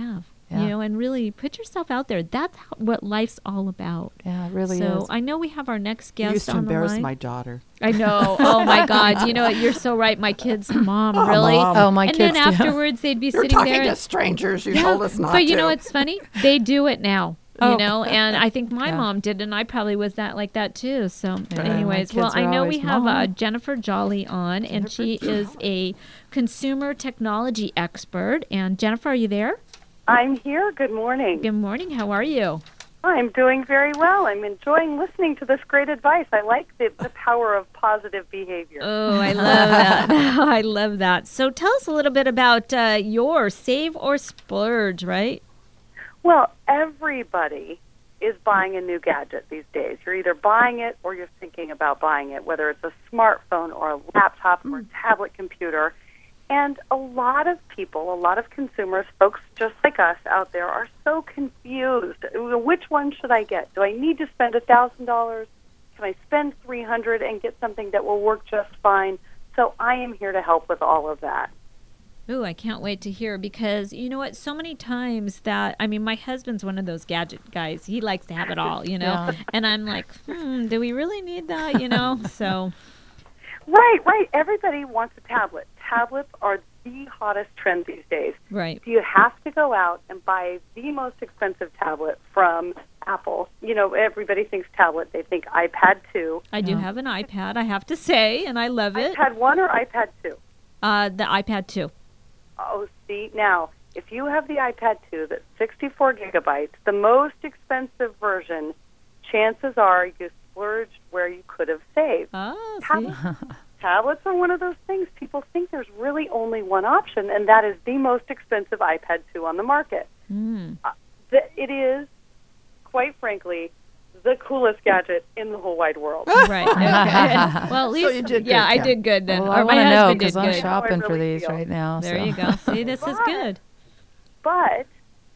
Yeah. You know, and really put yourself out there. That's how, what life's all about. Yeah, it really so is. I know we have our next You guest used to on the embarrass line. my daughter. I know. Oh my God! You know what? You're so right. My kids' mom, Oh, really. Mom. Oh, my and kids then do. afterwards, they'd be You're sitting talking there. to and- strangers. You Yeah, told us not But you to. know what's funny? They do it now. Oh. You know, and I think my Yeah. mom did, and I probably was that like that too. So, Yeah, anyways, my well, kids I are know we always, have uh, "Mom." Jennifer Jolly on, and she is a consumer technology expert. And Jennifer, are you there? I'm here. Good morning. Good morning. How are you? I'm doing very well. I'm enjoying listening to this great advice. I like the, the power of positive behavior. Oh, I love that. I love that. So, tell us a little bit about uh, your save or splurge, right? Well, everybody is buying a new gadget these days. You're either buying it or you're thinking about buying it, whether it's a smartphone or a laptop or a tablet computer. And a lot of people, a lot of consumers, folks just like us out there, are so confused. Which one should I get? Do I need to spend one thousand dollars? Can I spend three hundred dollars and get something that will work just fine? So I am here to help with all of that. Ooh, I can't wait to hear, because you know what? So many times that, I mean, my husband's one of those gadget guys. He likes to have it all, you know? Yeah. And I'm like, hmm, do we really need that, you know? So, Right, right. Everybody wants a tablet. Tablets are the hottest trend these days. right. Do you have to go out and buy the most expensive tablet from Apple? You know, everybody thinks tablet. They think iPad two. I do have an iPad, I have to say, and I love it. iPad one or iPad two? Uh, the iPad two. Oh, see, now, if you have the iPad two that's sixty-four gigabytes, the most expensive version, chances are you splurged where you could have saved. Oh, Tablets, tablets are one of those things. People think there's really only one option, and that is the most expensive iPad two on the market. Mm. Uh, the, it is, quite frankly, the coolest gadget in the whole wide world. Right. Okay. Well, at least, So you did yeah, good, I Kim. did good then. Well, or I my want to know husband did because I'm good. shopping for really these feel. right now. There so. you go. See, this is But- good. But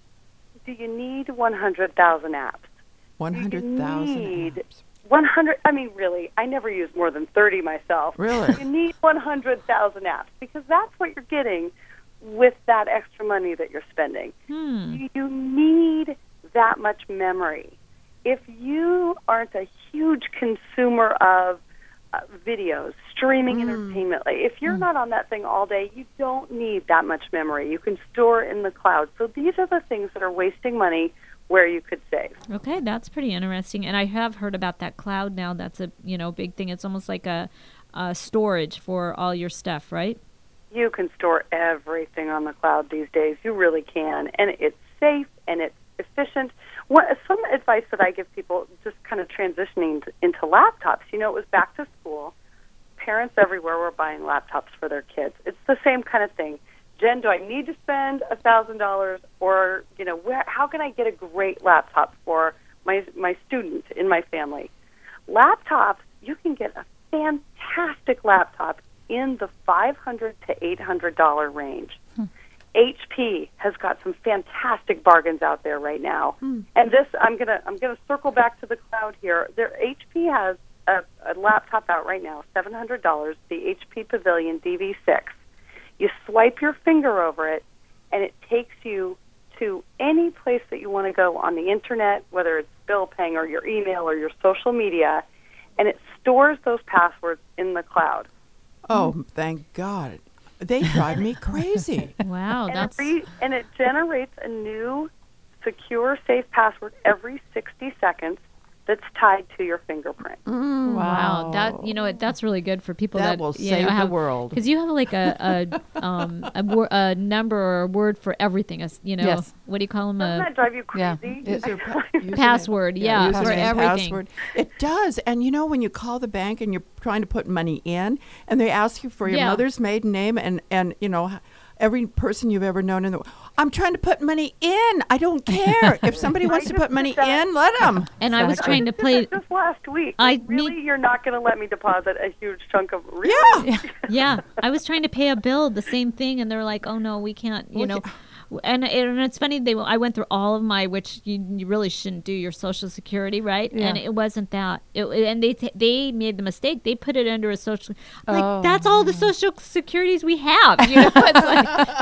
do you need one hundred thousand apps? one hundred thousand need apps. one hundred, I mean, really, I never use more than thirty myself. Really? You need one hundred thousand apps because that's what you're getting with that extra money that you're spending. Hmm. You, you need that much memory. If you aren't a huge consumer of uh, videos, streaming entertainment, like, if you're not on that thing all day, you don't need that much memory. You can store in the cloud. So these are the things that are wasting money where you could save. Okay, that's pretty interesting. And I have heard about that cloud now. That's a, you know, big thing. It's almost like a, a storage for all your stuff, right? You can store everything on the cloud these days. You really can. And it's safe and it's efficient. What, some advice that I give people just kind of transitioning to, into laptops, you know, it was back to school. Parents everywhere were buying laptops for their kids. It's the same kind of thing. Jen, do I need to spend one thousand dollars or, you know, where, how can I get a great laptop for my, my student in my family? Laptops, you can get a fantastic laptop in the five hundred dollars to eight hundred dollars range. Hmm. H P has got some fantastic bargains out there right now. Hmm. And this, I'm gonna I'm gonna circle back to the cloud here. There, H P has a, a laptop out right now, seven hundred dollars, the H P Pavilion D V six. You swipe your finger over it, and it takes you to any place that you want to go on the internet, whether it's bill paying or your email or your social media, and it stores those passwords in the cloud. Oh, thank God. They drive me crazy. Wow, and that's... It re- and it generates a new secure, safe password every sixty seconds that's tied to your fingerprint. Mm, wow. That, you know what, that's really good for people That that, will you save know, the have, world. Because you have like a a, um, a, wor- a number or a word for everything. A, you know, Yes. what do you call them? Doesn't A that drive you Yeah. crazy? User pa- username. password, yeah, username, for everything. Password. It does. And you know, when you call the bank and you're trying to put money in, and they ask you for your Yeah. mother's maiden name and, and you know, every person you've ever known in the I'm trying to put money in. I don't care. If somebody wants to put money in, let them. And I was trying to play... Just last week. I really, need- you're not going to let me deposit a huge chunk of... Really? Yeah. yeah, I was trying to pay a bill, the same thing, and they're like, "Oh no, we can't." You Well, know, and and it's funny. They I went through all of my, which you, you really shouldn't do, your Social Security, right? Yeah. And it wasn't that. It, and they t- they made the mistake. They put it under a social. I'm Oh. like, that's all the Social Securities we have. You know, it's like,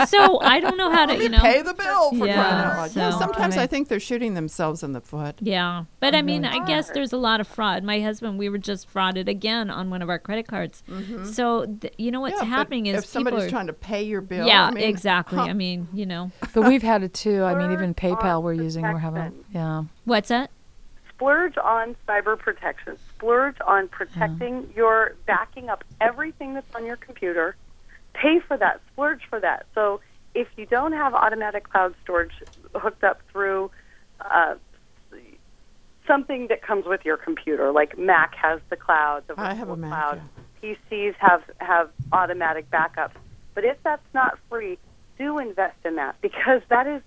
So I don't know how to, you know. Pay the bill for yeah, crying out loud. so, Yeah, sometimes I, mean, I think they're shooting themselves in the foot. Yeah. But I mean, Mhm. I guess there's a lot of fraud. My husband, we were just frauded again on one of our credit cards. Mhm. So, th- you know, what's Yeah, but happening is if somebody's people are, trying to pay your bill, Yeah, I mean, exactly. huh. I mean, you know. But we've had it too. I mean, even PayPal we're using. We're having, yeah. What's that? Splurge on cyber protection. Splurge on protecting your, backing up everything that's on your computer. Pay for that. Splurge for that. So if you don't have automatic cloud storage hooked up through uh, something that comes with your computer, like Mac has the cloud, the I have a virtual Mac, cloud, yeah. P Cs have, have automatic backups. But if that's not free, do invest in that, because that is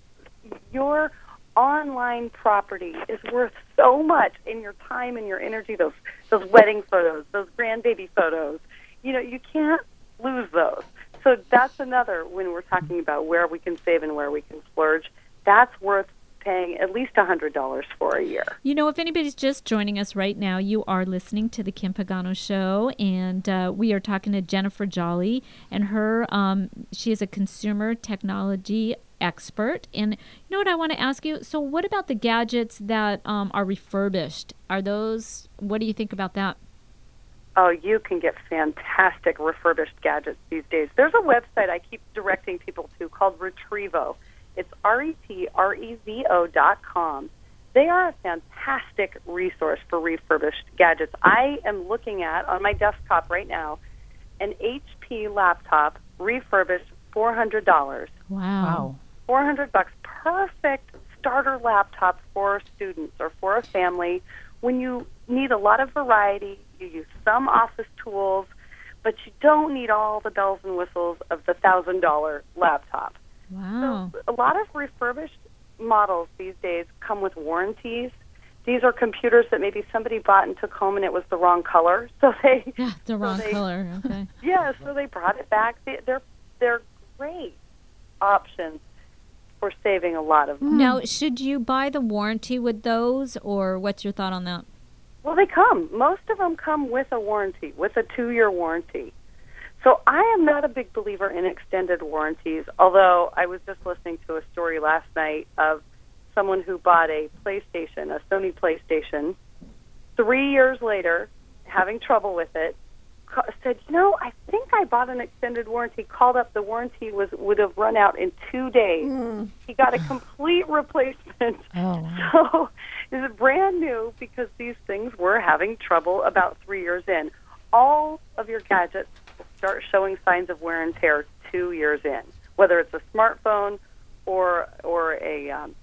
your online property is worth so much in your time and your energy. Those those wedding photos, those grandbaby photos, you know, you can't lose those. So that's another, when we're talking about where we can save and where we can splurge, that's worth paying at least one hundred dollars for a year. You know, if anybody's just joining us right now, you are listening to the Kim Pagano Show, and uh, we are talking to Jennifer Jolly, and her, um, she is a consumer technology expert. And you know what I want to ask you? So what about the gadgets that um, are refurbished? Are those, what do you think about that? Oh, you can get fantastic refurbished gadgets these days. There's a website I keep directing people to called Retrevo. It's R E T R E V O dot com. They are a fantastic resource for refurbished gadgets. I am looking at, on my desktop right now, an H P laptop refurbished four hundred dollars. Wow. four hundred bucks. Perfect starter laptop for students or for a family when you need a lot of variety, you use some office tools, but you don't need all the bells and whistles of the one thousand dollars laptop. Wow. So a lot of refurbished models these days come with warranties. These are computers that maybe somebody bought and took home and it was the wrong color. So they Yeah, the wrong so they, color. Okay. Yeah, so they brought it back. They, they're they're great options for saving a lot of money. Now, should you buy the warranty with those, or what's your thought on that? Well, they come. Most of them come with a warranty, with a two-year warranty. So I am not a big believer in extended warranties, although I was just listening to a story last night of someone who bought a PlayStation, a Sony PlayStation, three years later, having trouble with it, ca- said, you know, I think I bought an extended warranty, called up, the warranty was would have run out in two days. Mm. He got a complete replacement. Oh, wow. So it's brand new because these things were having trouble about three years in. All of your gadgets will start showing signs of wear and tear two years in, whether it's a smartphone or or a um,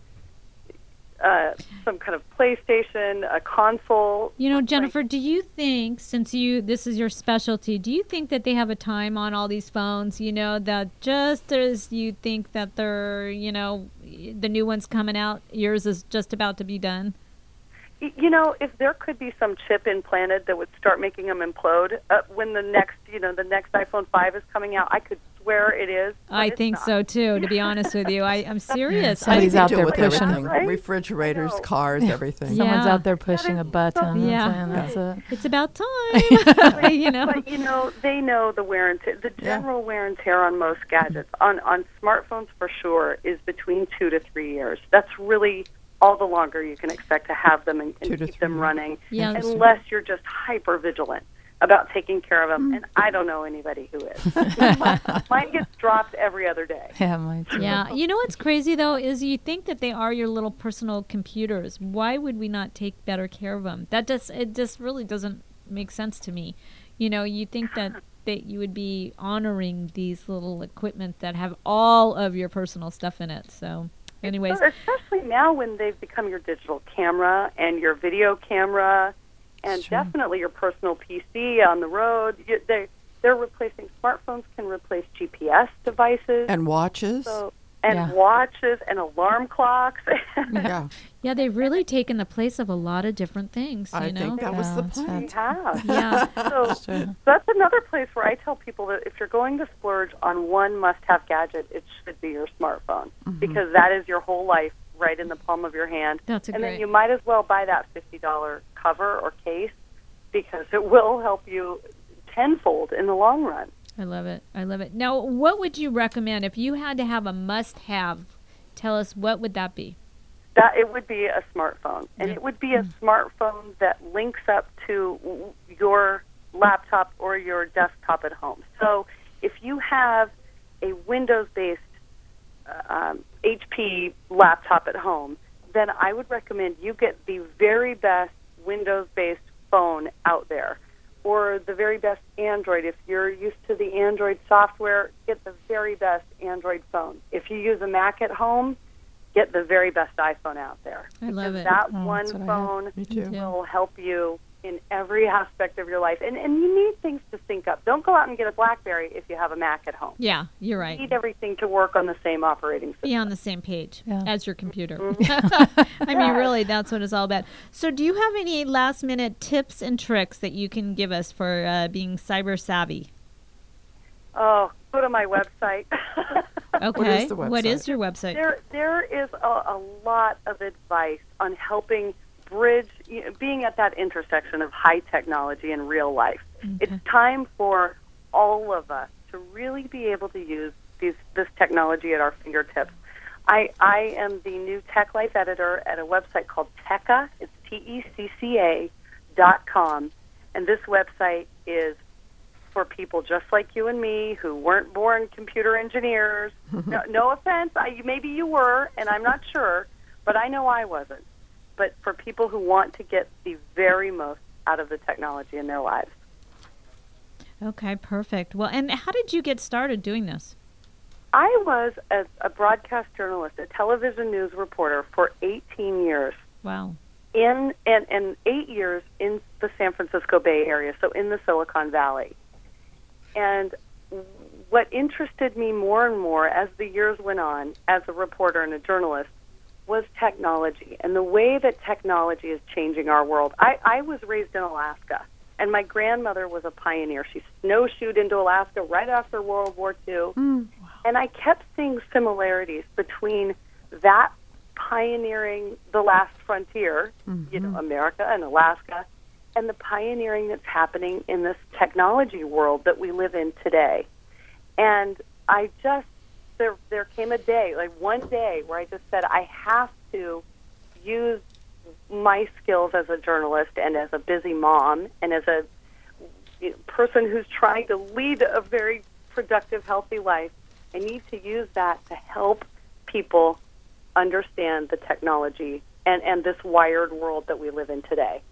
uh, some kind of PlayStation, a console. You know, Jennifer, do you think, since you this is your specialty, do you think that they have a time on all these phones, you know, that just as you think that they're, you know, the new one's coming out, yours is just about to be done? Y- You know, if there could be some chip implanted that would start making them implode uh, when the next, you know, the next iPhone five is coming out, I could swear it is. but I it's think not. so, too, to be honest with you. I, I'm serious. Somebody's I, out Do there with pushing. everything. Right? Refrigerators, cars, everything. Someone's Yeah. out there pushing a button. Yeah. And that's it. It's about time, you know. But, you know, they know the wear and tear, the general wear and tear on most gadgets. On, on smartphones, for sure, is between two to three years. That's really all the longer you can expect to have them and, Two and to keep three them years. running, Yeah. unless you're just hyper vigilant about taking care of them. And I don't know anybody who is. mine, mine gets dropped every other day. Yeah, mine too. Yeah, you know what's crazy though is you think that they are your little personal computers. Why would we not take better care of them? That just it just really doesn't make sense to me. You know, you think that that you would be honoring these little equipment that have all of your personal stuff in it. So, anyways, So especially now when they've become your digital camera and your video camera, and definitely your personal P C on the road. You, they they're replacing smartphones can replace G P S devices And watches. so, and Yeah. watches and alarm clocks. Yeah, yeah, they've really taken the place of a lot of different things. You I know, think that was Yeah, the that's point. We have. yeah. So true. that's another place where I tell people that if you're going to splurge on one must-have gadget, it should be your smartphone because that is your whole life right in the palm of your hand. That's a and great. then you might as well buy that fifty dollars cover or case because it will help you tenfold in the long run. I love it. I love it. Now, what would you recommend if you had to have a must-have? Tell us, what would that be? That it would be a smartphone, and it would be a smartphone that links up to your laptop or your desktop at home. So if you have a Windows-based uh, um, H P laptop at home, then I would recommend you get the very best Windows-based phone out there, or the very best Android. If you're used to the Android software, get the very best Android phone. If you use a Mac at home, get the very best iPhone out there. I love it. That Oh, one that's what I phone have. Me too. will help you in every aspect of your life. And and you need things to sync up. Don't go out and get a BlackBerry if you have a Mac at home. Yeah, you're right. You need everything to work on the same operating system. Be on the same page as your computer. Mhm. I mean, really, that's what it's all about. So do you have any last-minute tips and tricks that you can give us for uh, being cyber savvy? Oh, go to my website. Okay. What is your website? There, there is a, a lot of advice on helping bridge, you know, being at that intersection of high technology and real life. It's time for all of us to really be able to use these, this technology at our fingertips. I, I am the new Tech Life editor at a website called Tecca. It's T E C C A dot com. And this website is for people just like you and me who weren't born computer engineers. No, no offense, I, maybe you were, and I'm not sure, but I know I wasn't. But for people who want to get the very most out of the technology in their lives. Okay, perfect. Well, and how did you get started doing this? I was a, a broadcast journalist, a television news reporter for eighteen years. Wow. In and, and eight years in the San Francisco Bay Area, so in the Silicon Valley. And what interested me more and more as the years went on as a reporter and a journalist was technology and the way that technology is changing our world. I, I was raised in Alaska, and my grandmother was a pioneer. She snowshoed into Alaska right after World War Two. Mm. And I kept seeing similarities between that pioneering the last frontier, Mm-hmm. you know, America and Alaska, and the pioneering that's happening in this technology world that we live in today. And I just, there there came a day, like one day, where I just said, I have to use my skills as a journalist and as a busy mom and as a person who's trying to lead a very productive, healthy life. I need to use that to help people understand the technology and, and this wired world that we live in today.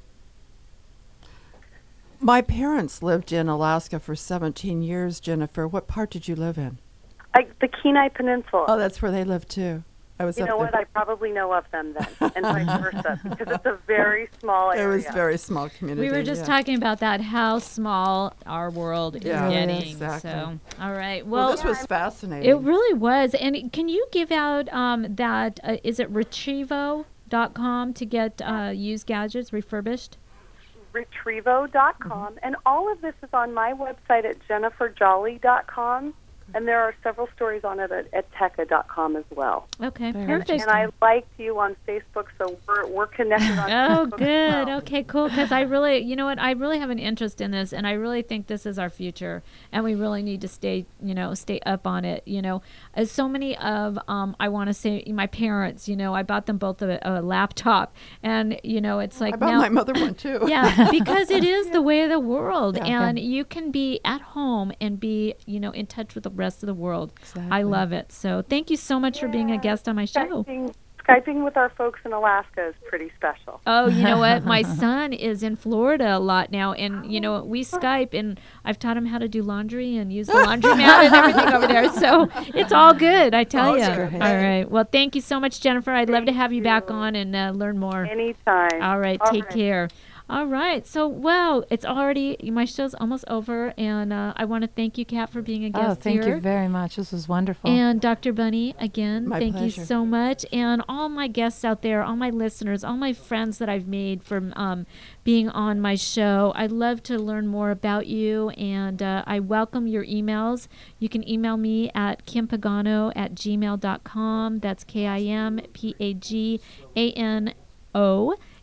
My parents lived in Alaska for seventeen years, Jennifer. What part did you live in? I, the Kenai Peninsula. Oh, that's where they lived too. I was You up know there. what? I probably know of them then, and vice versa, because it's a very small It area. was a very small community. We were just yeah. talking about that, how small our world is Yeah, getting. exactly. So, all right. Well, Well, this was fascinating. It really was. And can you give out um, that, uh, is it retrievo dot com to get uh, used gadgets refurbished? retrievo dot com, and all of this is on my website at jennifer jolly dot com, and there are several stories on it at, at tecca dot com as well. Okay, And perfect. I liked you on Facebook, so we're, we're connected on Oh, Facebook. good. Okay, cool. Because I really, you know what, I really have an interest in this, and I really think this is our future, and we really need to stay, you know, stay up on it. You know, as so many of, um, I want to say, my parents, you know, I bought them both a, a laptop, and you know, it's like I bought now, my mother one too. Yeah, because it is the way of the world, Yeah. and you can be at home and be, you know, in touch with the rest of the world. I Exactly. love it. So thank you so much for being a guest on my show. Skyping, Skyping with our folks in Alaska is pretty special. Oh, you know what? My son is in Florida a lot now, and you know we Skype, and I've taught him how to do laundry and use the laundromat and everything over there. So it's all good, I tell Oh, you. that's great. All right. Well, thank you so much, Jennifer. I'd love to have you back on and uh, learn more. Anytime. All right. All take right. care. All right. So, wow, it's already, my show's almost over, and uh, I want to thank you, Kat, for being a guest Oh, thank here. you very much. This was wonderful. And Doctor Bunny, again, My thank pleasure. you so much. And all my guests out there, all my listeners, all my friends that I've made from um, being on my show. I'd love to learn more about you, and uh, I welcome your emails. You can email me at kim pagano at gmail dot com. That's K I M P A G A N O.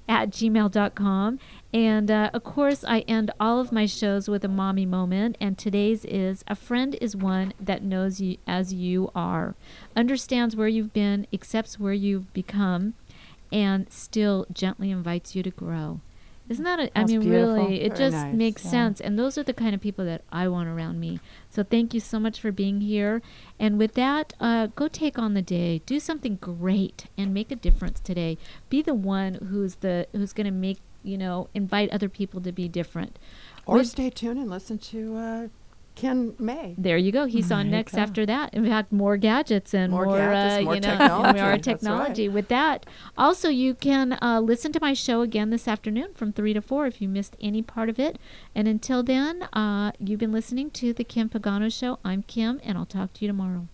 at gmail dot com. And, uh, of course, I end all of my shows with a mommy moment, and today's is, a friend is one that knows you as you are, understands where you've been, accepts where you've become, and still gently invites you to grow. Isn't that, a, I That's mean, beautiful. really, it Very just nice. makes Yeah. sense. And those are the kind of people that I want around me. So thank you so much for being here. And with that, uh, go take on the day. Do something great and make a difference today. Be the one who's the who's going to make, you know, invite other people to be different. Or With- stay tuned and listen to uh, Ken May. There you go. He's There on you next go. after that. In fact, more gadgets and More more, gadgets, uh, more you know, technology. more That's technology. right. With that, also you can uh, listen to my show again this afternoon from three to four if you missed any part of it. And until then, uh, you've been listening to the Kim Pagano Show. I'm Kim, and I'll talk to you tomorrow.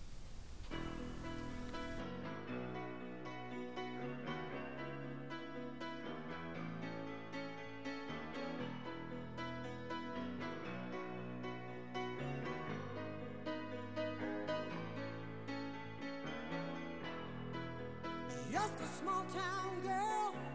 Just a small town girl